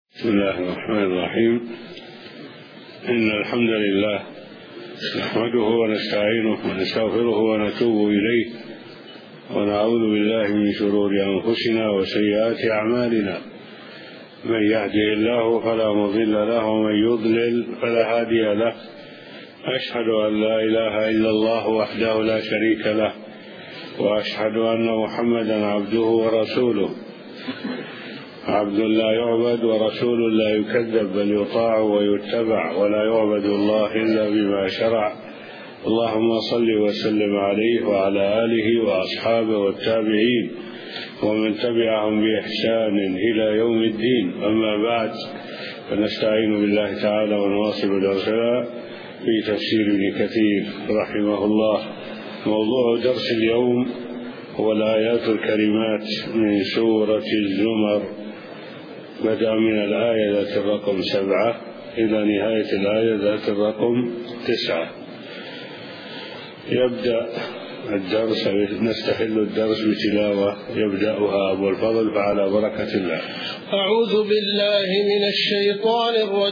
بسم الله الرحمن الرحيم. إن الحمد لله نحمده ونستعينه ونستغفره ونتوب إليه ونعوذ بالله من شرور أنفسنا وسيئات أعمالنا. من يهده الله فلا مضل له ومن يضلل فلا هادي له. أشهد أن لا إله إلا الله وحده لا شريك له، وأشهد أن محمدا عبده ورسوله، عبد لا يعبد ورسول لا يكذب، بل يطاع ويتبع، ولا يعبد الله إلا بما شرع. اللهم صل وسلم عليه وعلى آله وأصحابه والتابعين ومن تبعهم بإحسان إلى يوم الدين. أما بعد، فنستعين بالله تعالى ونواصل درسنا في تفسير ابن كثير رحمه الله. موضوع درس اليوم هو الآيات الكريمات من سورة الزمر، بدأ من الآية ذات الرقم 7 إلى نهاية الآية ذات الرقم 9. يبدأ الدرس، نستحل الدرس بتلاوة يبدأها أبو الفضل، فعلى بركة الله. أعوذ بالله من الشيطان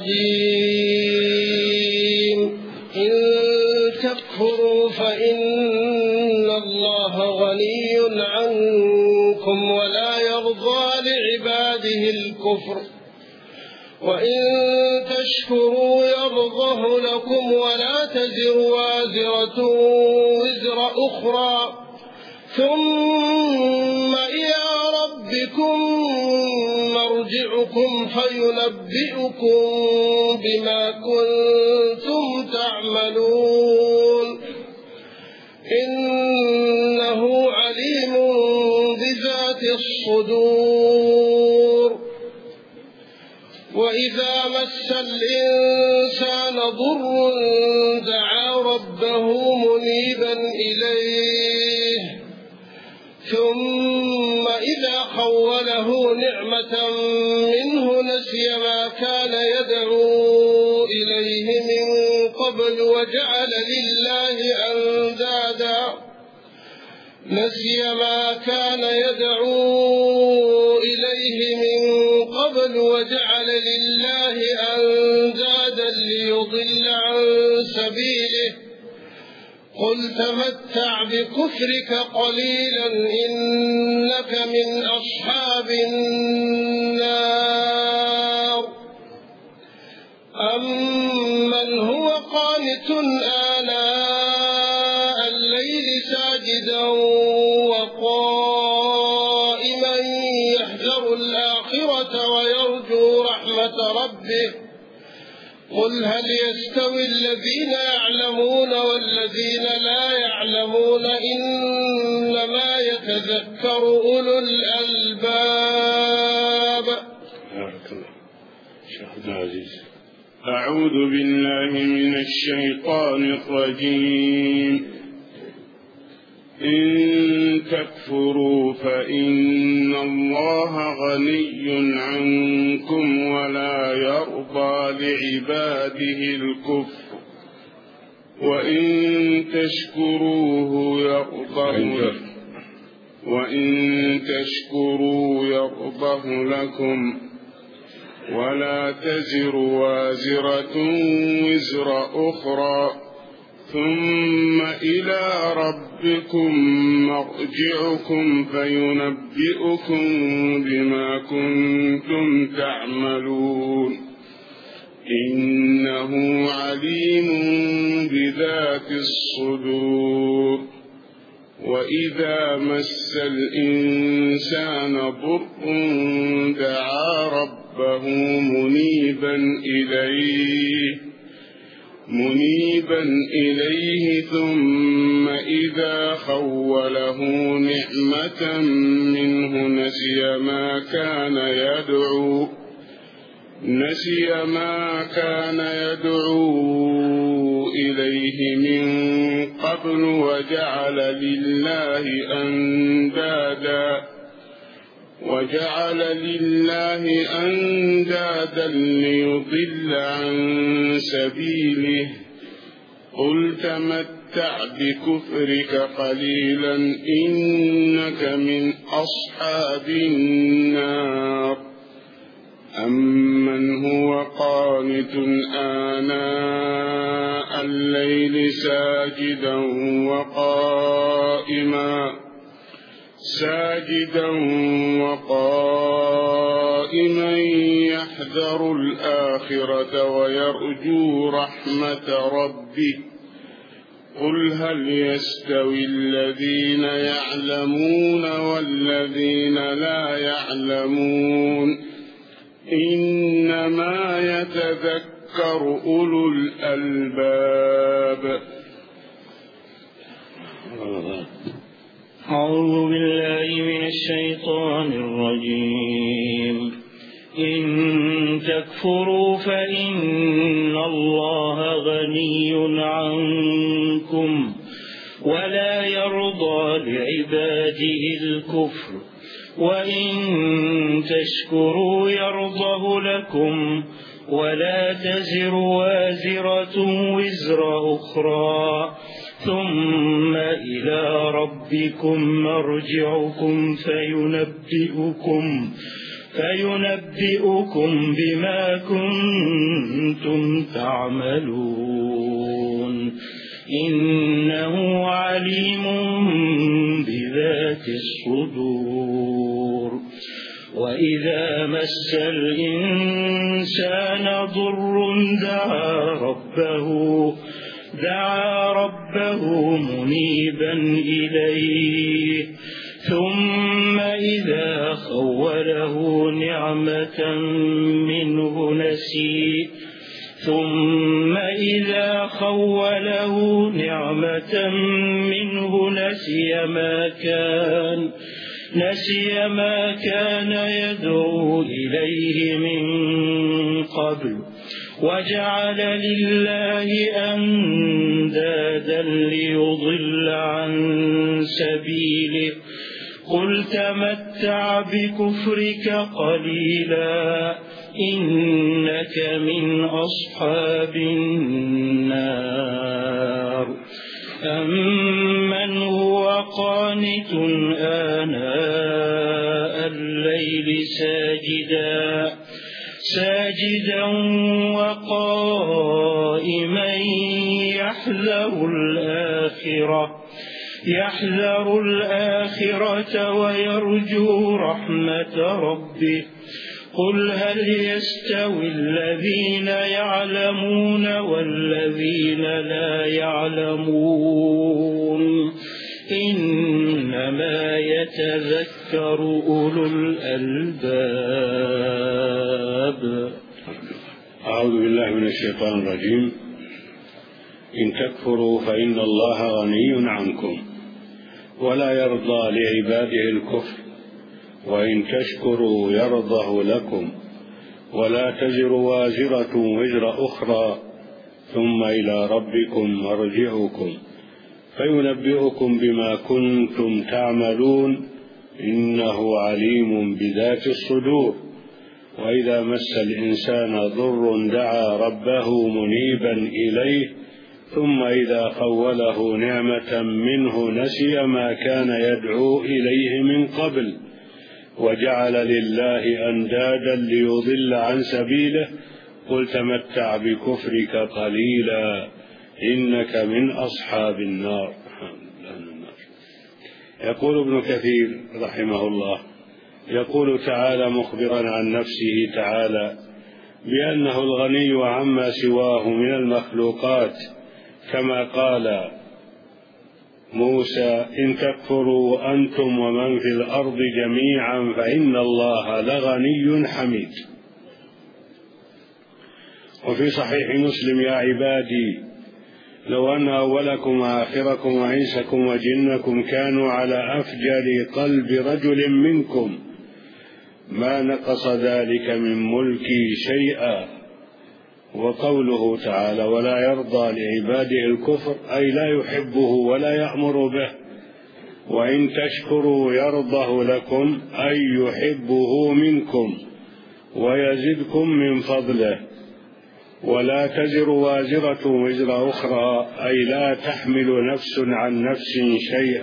الرجيم. إن تكفروا فإن الله غني عنكم ولا يرضى لعباده الكفر، وإن تشكروا يرضه لكم ولا تزر وازرة وزر أخرى، ثم إلى ربكم مرجعكم فينبئكم بما كنتم تعملون، إنه عليم بذات الصدور. وإذا مس الإنسان ضر دعا ربه منيبا إليه، ثم إذا خوله نعمة منه نسي ما كان يدعو إليه من قبل وجعل لله أندادا ليضل عن سبيله. قل تمتع بكفرك قليلا إنك من أصحاب النار. أمن هو قانت آناء الليل ساجدا وقائما يحذر الآخرة ويرجو رحمة ربه. قل هل يستوي الذين يعلمون والذين لا يعلمون، إنما يتذكر أولو الألباب. أعوذ بالله من الشيطان الرجيم. إن تكفروا فإن الله غني عنكم ولا يرضى لعباده الكفر، وإن تشكروا يرضه لكم، ولا تزر وازرة وزر أخرى، ثم إلى ربكم مرجعكم فينبئكم بما كنتم تعملون، إنه عليم بذات الصدور. وإذا مس الإنسان ضر دعا ربه منيبا إليه، ثم إذا خوله نعمة منه نسي ما كان يدعو إليه من قبل وجعل لله أندادا ليضل عن سبيله. قل تمتع بكفرك قليلا إنك من أصحاب النار. أمن قانت آناء الليل ساجدا وقائما يحذر الآخرة ويرجو رحمة ربه قل هل يستوي الذين يعلمون والذين لا يعلمون إنما يتذكر أولو الألباب. أعوذ بالله من الشيطان الرجيم. إن تكفروا فإن الله غني عنكم ولا يرضى لعباده الكفر وإن تشكروا يرضه لكم ولا تزر وازرة وزر أخرى ثم إلى ربكم مرجعكم فينبئكم بما كنتم تعملون إنه عليم بذات الصدور. وإذا مس الإنسان ضر دعا ربه منيبا إليه ثم إذا خوله نعمة منه نسي ما كان يدعو إليه من قبل وجعل لله أندادا ليضل عن سبيله قل تمتع بكفرك قليلا إنك من أصحاب النار. أمن هو قانت آناء الليل ساجدا وقائما يحذر الآخرة ويرجو رحمة ربه قل هل يستوي الذين يعلمون والذين لا يعلمون إنما يتذكر أولو الألباب. أعوذ بالله من الشيطان الرجيم. إن تكفروا فإن الله غني عنكم ولا يرضى لعباده الكفر وإن تشكروا يرضه لكم ولا تزر وازرة وزر أخرى ثم إلى ربكم مرجعكم فينبئكم بما كنتم تعملون إنه عليم بذات الصدور. وإذا مس الإنسان ضر دعا ربه منيبا إليه ثم إذا خوله نعمة منه نسي ما كان يدعو إليه من قبل وجعل لله أندادا ليضل عن سبيله قل تمتع بكفرك قليلا إنك من أصحاب النار. يقول ابن كثير رحمه الله يقول تعالى مخبرا عن نفسه تعالى بأنه الغني عما سواه من المخلوقات كما قال موسى إن تكفروا أنتم ومن في الأرض جميعا فإن الله لغني حميد. وفي صحيح مسلم يا عبادي لو أن أولكم وآخركم وإنسكم وجنكم كانوا على أفجر قلب رجل منكم ما نقص ذلك من ملكي شيئا. وقوله تعالى ولا يرضى لعباده الكفر أي لا يحبه ولا يأمر به. وإن تشكروا يرضه لكم أي يحبه منكم ويزدكم من فضله. ولا تزر وازرة وزر أخرى أي لا تحمل نفس عن نفس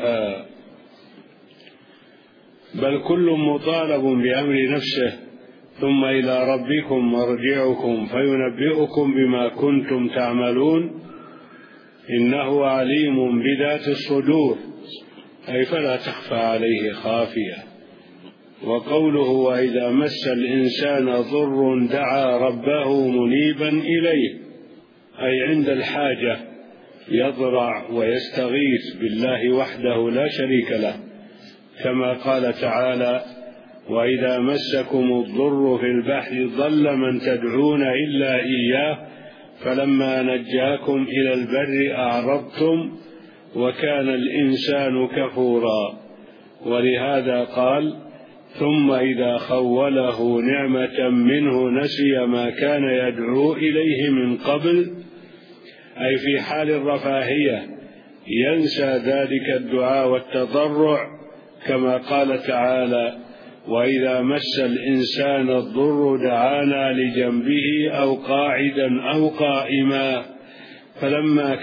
شيئا بل كل مطالب بأمر نفسه ثم إلى ربكم مرجعكم فينبئكم بما كنتم تعملون إنه عليم بذات الصدور، أي فلا تخفى عليه خافية. وقوله وإذا مس الإنسان ضر دعا ربه منيبا إليه، أي عند الحاجة يضرع ويستغيث بالله وحده لا شريك له، كما قال تعالى وإذا مسكم الضر في البحر ضل من تدعون إلا إياه فلما نجاكم إلى البر أعرضتم وكان الإنسان كفورا. ولهذا قال ثم إذا خوله نعمة منه نسي ما كان يدعو إليه من قبل، أي في حال الرفاهية ينسى ذلك الدعاء والتضرع، كما قال تعالى وإذا مس الإنسان الضر دعانا لجنبه أو قاعدا أو قائما فلما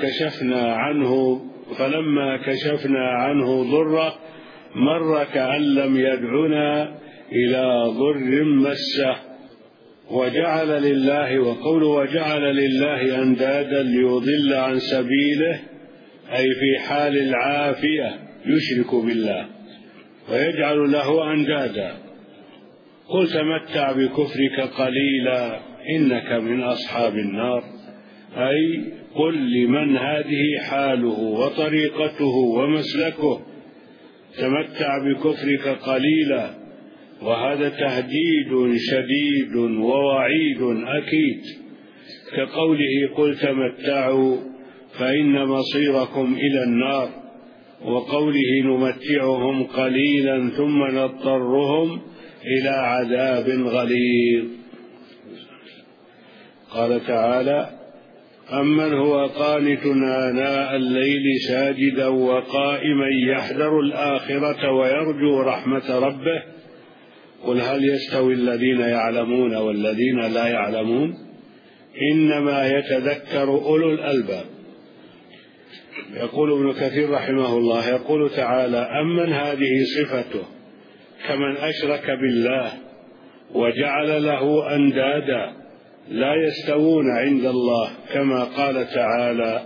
كشفنا عنه ضره مر كأن لم يدعنا إلى ضر مسه. وجعل لله، وقوله وجعل لله أندادا ليضل عن سبيله، أي في حال العافية يشرك بالله ويجعل له أندادا. قل تمتع بكفرك قليلا إنك من أصحاب النار، أي قل لمن هذه حاله وطريقته ومسلكه تمتع بكفرك قليلا، وهذا تهديد شديد ووعيد أكيد، كقوله قل تمتعوا فإن مصيركم إلى النار، وقوله نمتعهم قليلا ثم نضطرهم إلى عذاب غليظ. قال تعالى أمن هو قانت آناء الليل ساجدا وقائما يحذر الآخرة ويرجو رحمة ربه قل هل يستوي الذين يعلمون والذين لا يعلمون إنما يتذكر أولو الألباب. يقول ابن كثير رحمه الله يقول تعالى أمن هذه صفته كمن أشرك بالله وجعل له أندادا لا يستوون عند الله، كما قال تعالى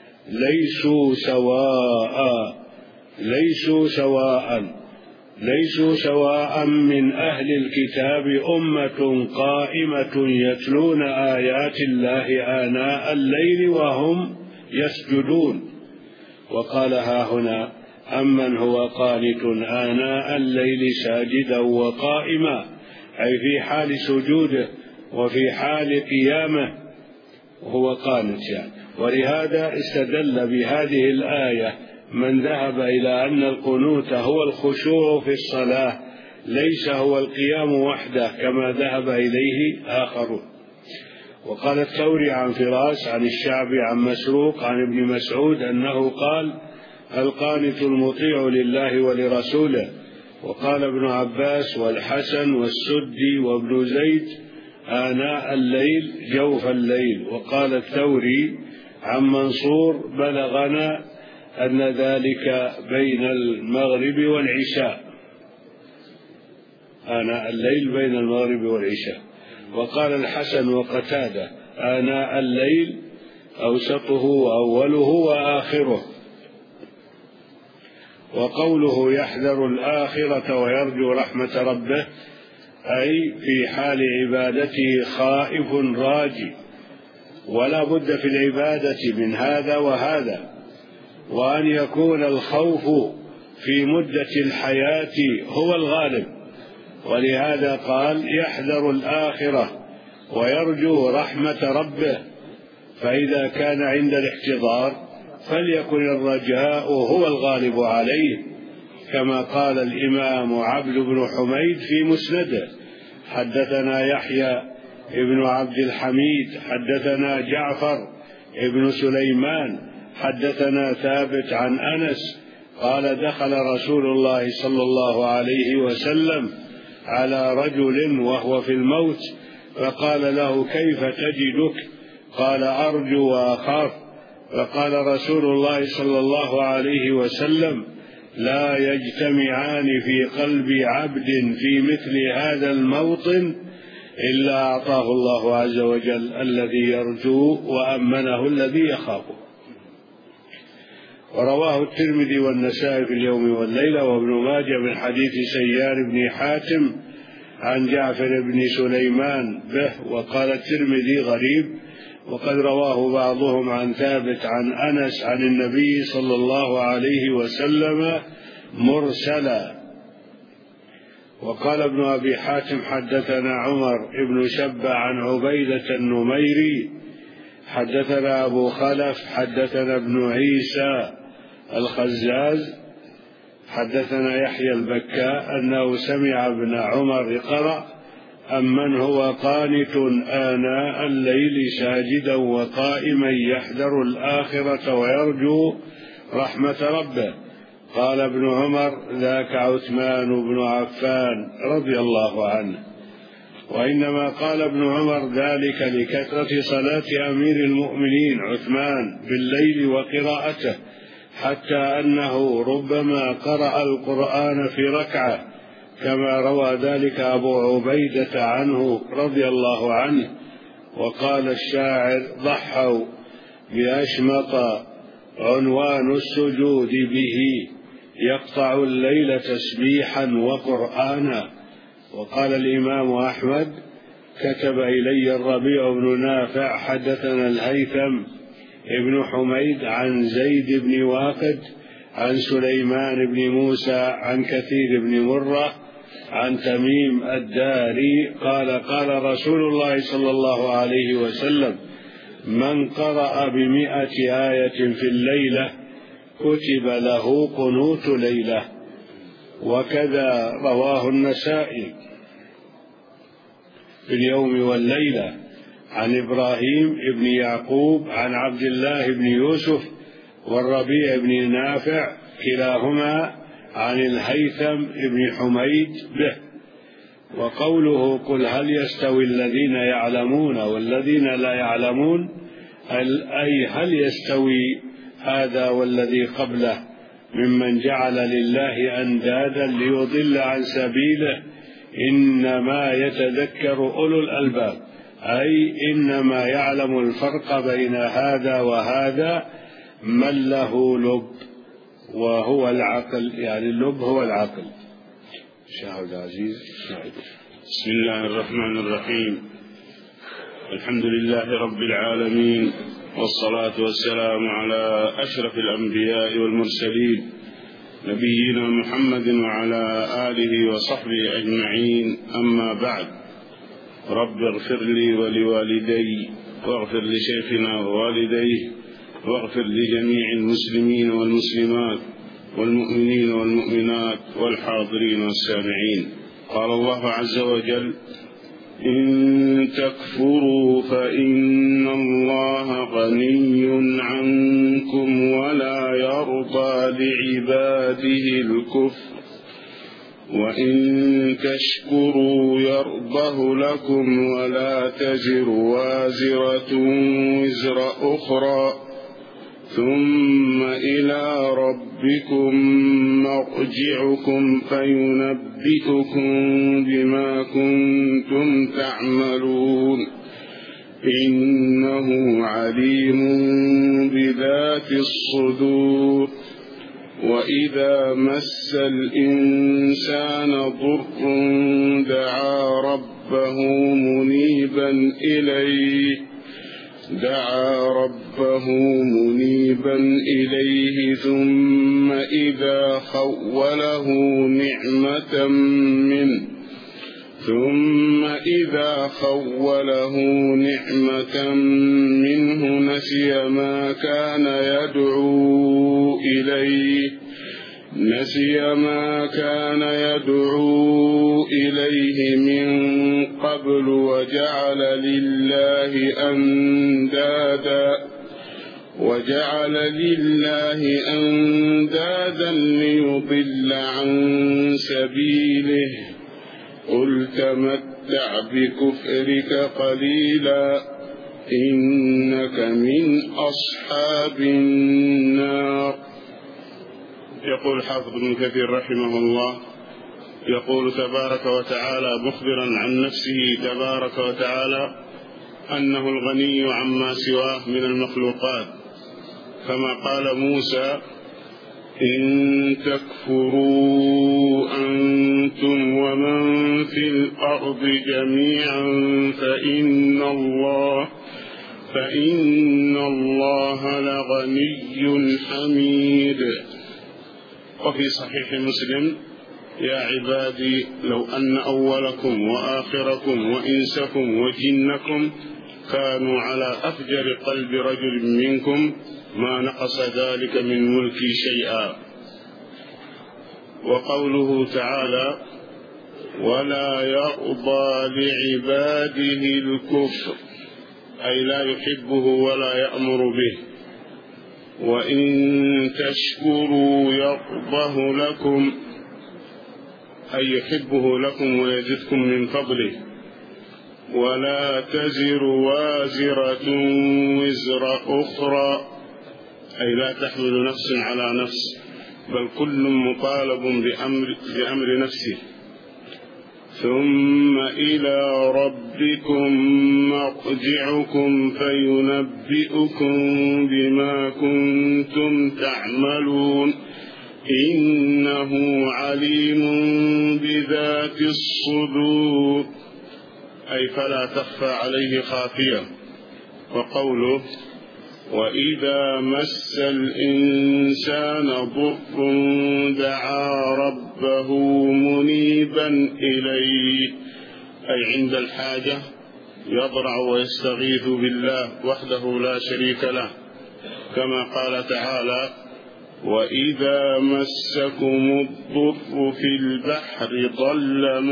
ليسوا سواء من أهل الكتاب أمة قائمة يتلون آيات الله آناء الليل وهم يسجدون. وقال هاهنا أمن هو قانت آناء الليل ساجدا وقائما، أي في حال سجوده وفي حال قيامه هو قانت يعني. ولهذا استدل بهذه الآية من ذهب إلى أن القنوت هو الخشوع في الصلاة ليس هو القيام وحده كما ذهب إليه آخرون. وقال الثوري عن فراس عن الشعبي عن مسروق عن ابن مسعود أنه قال القانت المطيع لله ولرسوله. وقال ابن عباس والحسن والسدي وابن زيد آناء الليل جوف الليل. وقال الثوري عن منصور بلغنا أن ذلك بين المغرب والعشاء، آناء الليل بين المغرب والعشاء. وقال الحسن وقتادة آناء الليل أوسطه وأوله وآخره. وقوله يحذر الآخرة ويرجو رحمة ربه أي في حال عبادته خائف راجي، ولا بد في العبادة من هذا وهذا، وأن يكون الخوف في مدة الحياة هو الغالب. ولهذا قال يحذر الآخرة ويرجو رحمة ربه، فإذا كان عند الاحتضار فليكن الرجاء هو الغالب عليه، كما قال الإمام عبد بن حميد في مسنده حدثنا يحيى ابن عبد الحميد حدثنا جعفر ابن سليمان حدثنا ثابت عن أنس قال دخل رسول الله صلى الله عليه وسلم على رجل وهو في الموت فقال له كيف تجدك؟ قال أرجو وأخاف. فقال رسول الله صلى الله عليه وسلم لا يجتمعان في قلب عبد في مثل هذا الموطن إلا أعطاه الله عز وجل الذي يرجو وأمنه الذي يخافه. ورواه الترمذي والنسائي في اليوم والليلة وابن ماجه من حديث سيار بن حاتم عن جعفر بن سليمان به. وقال الترمذي غريب، وقد رواه بعضهم عن ثابت عن أنس عن النبي صلى الله عليه وسلم مرسلا. وقال ابن أبي حاتم حدثنا عمر بن شبة عن عبيدة النميري حدثنا أبو خلف حدثنا ابن عيسى الخزاز حدثنا يحيى البكاء أنه سمع ابن عمر قرأ أمن هو قانت آناء الليل ساجدا وقائما يحذر الآخرة ويرجو رحمة ربه. قال ابن عمر ذاك عثمان بن عفان رضي الله عنه. وإنما قال ابن عمر ذلك لكثرة صلاة أمير المؤمنين عثمان بالليل وقراءته، حتى أنه ربما قرأ القرآن في ركعة، كما روى ذلك أبو عبيدة عنه رضي الله عنه. وقال الشاعر ضحوا بأشمط عنوان السجود به يقطع الليل تسبيحا وقرآنا. وقال الإمام أحمد كتب إلي الربيع بن نافع حدثنا الهيثم ابن حميد عن زيد بن واقد عن سليمان بن موسى عن كثير بن مرة عن تميم الداري قال قال رسول الله صلى الله عليه وسلم من قرأ ب100 آية في الليلة كتب له قنوت ليلة. وكذا رواه النسائي في اليوم والليلة عن إبراهيم بن يعقوب عن عبد الله بن يوسف والربيع بن نافع كلاهما عن الهيثم بن حميد به. وقوله قل هل يستوي الذين يعلمون والذين لا يعلمون، أي هل يستوي هذا والذي قبله ممن جعل لله أندادا ليضل عن سبيله؟ إنما يتذكر أولو الألباب، أي إنما يعلم الفرق بين هذا وهذا من له لب وهو العقل، يعني اللب هو العقل. شاهد عزيز. بسم الله الرحمن الرحيم. الحمد لله رب العالمين، والصلاة والسلام على أشرف الأنبياء والمرسلين نبينا محمد وعلى آله وصحبه أجمعين. أما بعد، رب اغفر لي ولوالدي واغفر لشيخنا ووالديه واغفر لجميع المسلمين والمسلمات والمؤمنين والمؤمنات والحاضرين والسامعين. قال الله عز وجل إن تكفروا فإن الله غني عنكم ولا يرضى لعباده الكفر وإن تشكروا يرضه لكم ولا تزر وازرة وزر أخرى ثم إلى ربكم مرجعكم فينبئكم بما كنتم تعملون إنه عليم بذات الصدور. وإذا مس الإنسان ضر دعا ربه منيبا إليه ثم إذا خوله نعمة منه نسي ما كان يدعو إليه من قبل وجعل لله أندادا ليضل عن سبيله. قل تمتع بكفرك قليلا إنك من أصحاب النار. يقول حافظ ابن كثير رحمه الله يقول تبارك وتعالى مخبرا عن نفسه تبارك وتعالى أنه الغني عما سواه من المخلوقات، كما قال موسى: إن تكفروا أنتم ومن في الأرض جميعا فإن الله لغني حميد. وفي صحيح مسلم: يا عبادي لو أن أولكم وآخركم وإنسكم وجنكم كانوا على أفجر قلب رجل منكم ما نقص ذلك من ملكي شيئا. وقوله تعالى: ولا يرضى لعباده الكفر، أي لا يحبه ولا يأمر به. وإن تشكروا يرضه لكم، أي يحبه لكم ويزدكم من فضله. ولا تزر وازرة وزر أخرى، أي لا تحمل نفس على نفس، بل كل مطالب بأمر نفسه. ثم إلى ربكم مرجعكم فينبئكم بما كنتم تعملون إنه عليم بذات الصدور، أي فلا تخفى عليه خافية. وقوله: وإذا مس الإنسان ضر دعا ربه منيبا إليه، أي عند الحاجة يضرع ويستغيث بالله وحده لا شريك له، كما قال تعالى: وإذا مسكم الضر في البحر ضل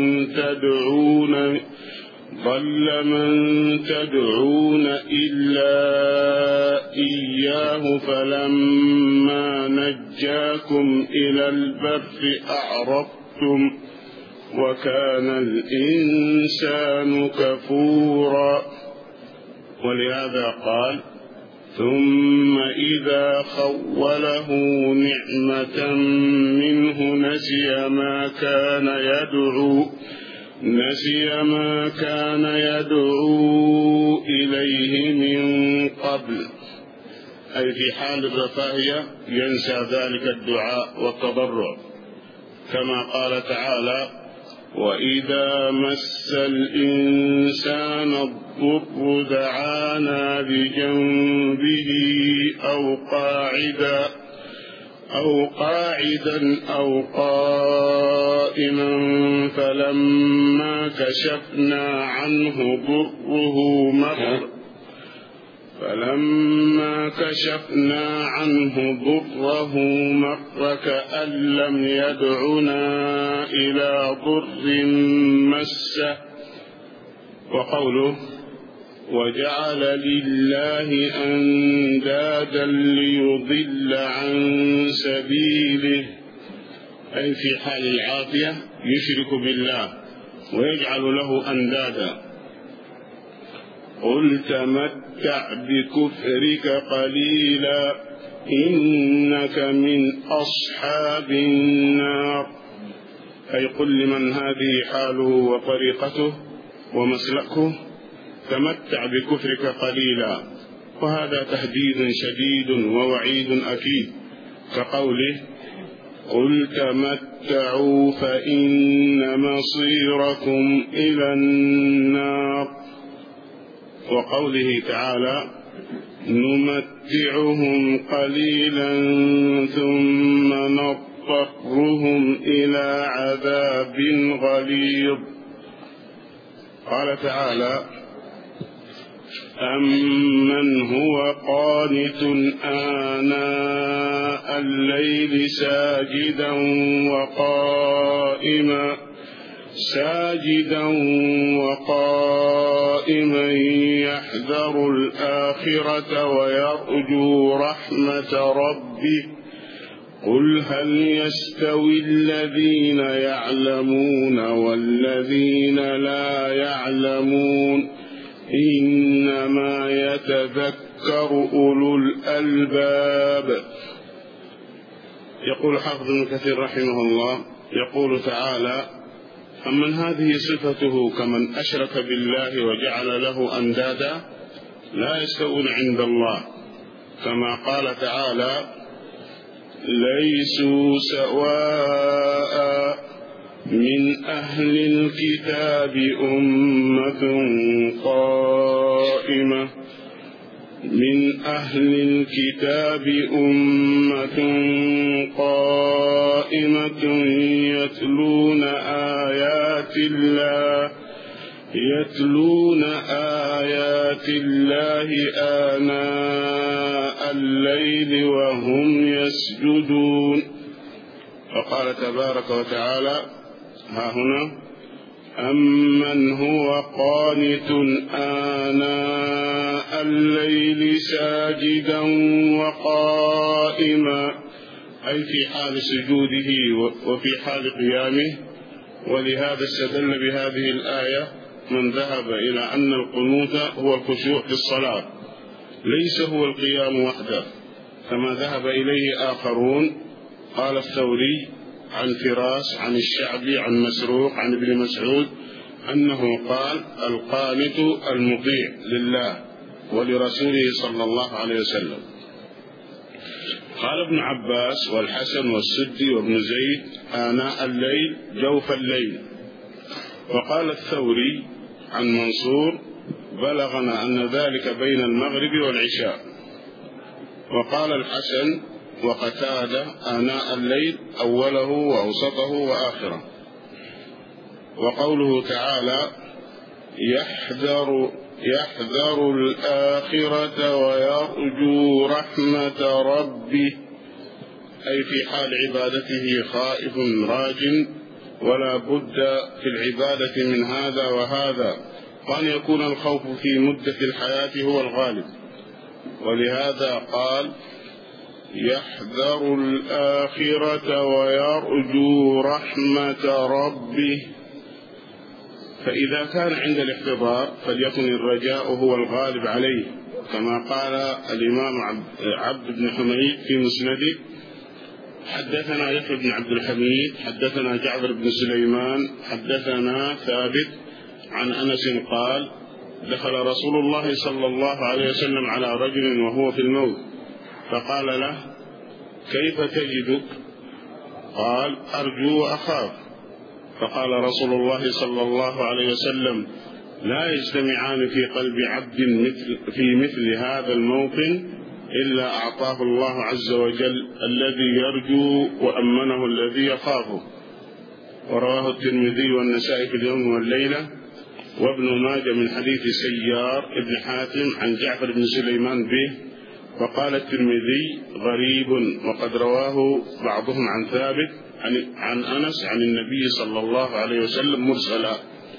من تدعون إلا إياه فلما نجاكم إلى البر أعرضتم وكان الإنسان كفورا. ولهذا قال: ثم إذا خوله نعمة منه نسي ما كان يدعو إليه من قبل، أي في حال الرفاهية ينسى ذلك الدعاء والتضرع، كما قال تعالى: وإذا مس الإنسان الضر دعانا بجنبه أو قاعدا أو قائما فلما كشفنا عنه ضره مر كأن لم يدعنا إلى ضر مسه. وقوله: وجعل لله أندادا ليضل عن سبيله، أي في حال العافية يشرك بالله ويجعل له أندادا. قل تمتع بكفرك قليلا إنك من أصحاب النار، أي قل لمن هذه حاله وطريقته ومسلكه: تمتع بكفرك قليلا. وهذا تهديد شديد ووعيد أكيد، كقوله: قل تمتعوا فإن مصيركم إلى النار. وقوله تعالى: نمتعهم قليلا ثم نضطرهم إلى عذاب غليظ. قال تعالى: أمن هو قانت آناء الليل ساجدا وقائما يحذر الآخرة ويرجو رحمة ربه. قل هل يستوي الذين يعلمون والذين لا يعلمون إنما يتذكر أولو الألباب. يقول حافظ ابن كثير رحمه الله: يقول تعالى: أمن هذه صفته كمن أشرك بالله وجعل له أندادا لا يستوون عند الله. كما قال تعالى: ليسوا سواء من أهل الكتاب أمة قائمة يتلون آيات الله آناء الليل وهم يسجدون. وقال تبارك وتعالى ها هنا: أمن هو قانت آناء الليل ساجدا وقائما، أي في حال سجوده وفي حال قيامه. ولهذا استدل بهذه الآية من ذهب إلى أن القنوت هو الخشوع في الصلاة، ليس هو القيام وحده كما ذهب إليه آخرون. قال الثوري عن فراس عن الشعبي عن مسروق عن ابن مسعود أنه قال: القانت المطيع لله ولرسوله صلى الله عليه وسلم. قال ابن عباس والحسن والسدي وابن زيد: آناء الليل جوف الليل. وقال الثوري عن منصور: بلغنا أن ذلك بين المغرب والعشاء. وقال الحسن وقتادة: آناء الليل أوله وأوسطه وآخره. وقوله تعالى: يحذر الآخرة ويرجو رحمة ربه، أي في حال عبادته خائف راج، ولا بد في العبادة من هذا وهذا، وأن يكون الخوف في مدة الحياة هو الغالب. ولهذا قال: يحذر الآخرة ويرجو رحمة ربه. فإذا كان عند الاحتضار فليكن الرجاء هو الغالب عليه، كما قال الإمام عبد بن حميد في مسنده: حدثنا يحيى بن عبد الحميد حدثنا جعفر بن سليمان حدثنا ثابت عن أنس قال: دخل رسول الله صلى الله عليه وسلم على رجل وهو في الموت، فقال له: كيف تجدك؟ قال: أرجو وأخاف. فقال رسول الله صلى الله عليه وسلم: لا يجتمعان في قلب عبد في مثل هذا الموطن إلا أعطاه الله عز وجل الذي يرجو وأمنه الذي يخافه. ورواه الترمذي والنسائي في اليوم والليلة، وابن ماجه من حديث سيار ابن حاتم عن جعفر بن سليمان به. وقال الترمذي: غريب، وقد رواه بعضهم عن ثابت عن أنس عن النبي صلى الله عليه وسلم مرسلا.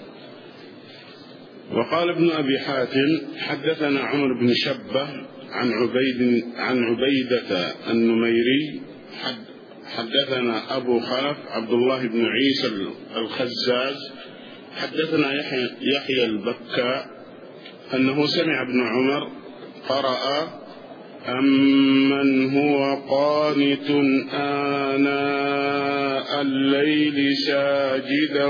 وقال ابن أبي حاتم: حدثنا عمر بن شبة عن عبيدة النميري حدثنا أبو خلف عبد الله بن عيسى الخزاز حدثنا يحيى البكاء أنه سمع ابن عمر قرأ: أمن هو قانت آناء الليل ساجدا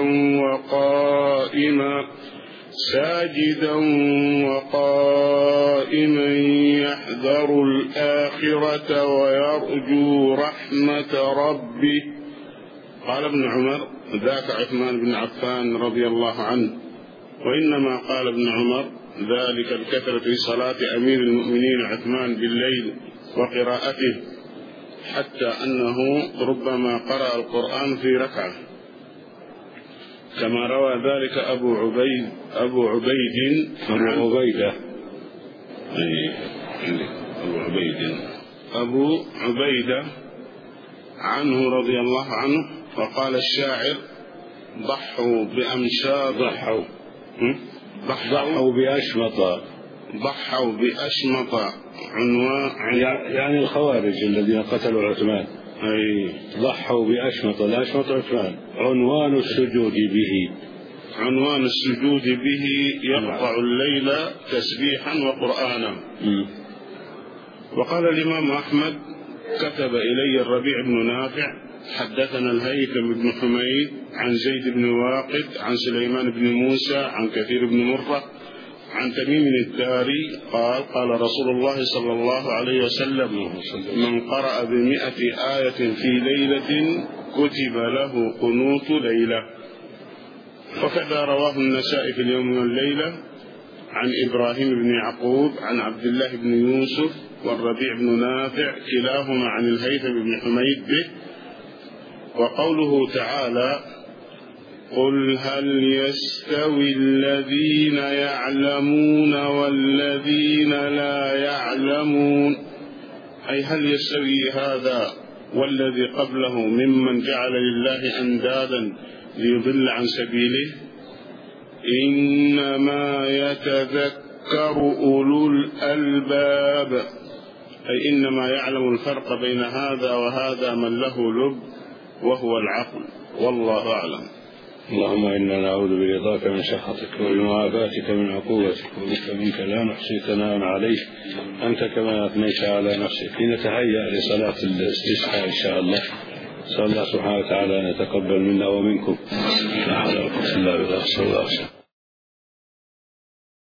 وقائما يحذر الآخرة ويرجو رحمة ربه. قال ابن عمر: ذاك عثمان بن عفان رضي الله عنه. وإنما قال ابن عمر ذلك الكثرة في صلاة أمير المؤمنين عثمان بالليل وقراءته، حتى أنه ربما قرأ القرآن في ركعة، كما روى ذلك أبو عبيدة عنه رضي الله عنه. وقال الشاعر: ضحوا بأشمط عنوان، يعني الخوارج الذين قتلوا عثمان. ضحوا بأشمط، الأشمط عثمان. عنوان السجود به يقطع الليل تسبيحا وقرآنا. وقال الإمام أحمد: كتب إلي الربيع بن نافع حدثنا الهيثم بن حميد عن زيد بن واقد عن سليمان بن موسى عن كثير بن مرة عن تميم الداري قال قال رسول الله صلى الله عليه وسلم من قرأ ب100 آية في ليلة كتب له قنوت ليلة. وكذا رواه النسائي في اليوم والليلة عن إبراهيم بن يعقوب عن عبد الله بن يوسف والربيع بن نافع كلاهما عن الهيثم بن حميد به. وقوله تعالى قل هل يستوي الذين يعلمون والذين لا يعلمون، أي هل يستوي هذا والذي قبله ممن جعل لله أندادا ليضل عن سبيله؟ إنما يتذكر أولو الألباب، أي إنما يعلم الفرق بين هذا وهذا من له لب وهو العقل، والله أعلم. اللهم إنا نعوذ برضاك من سخطك وبمعافاتك من عقوبتك، وبك منك لا نحصي ثناء عليك أنت كما أثنيت على نفسك. لنتهيأ لصلاة الاستسقاء إن شاء الله. صلى الله سبحانه وتعالى أن يتقبل منا ومنكم. لا حول ولا قوة إلا بالله. صلى الله عليه وسلم.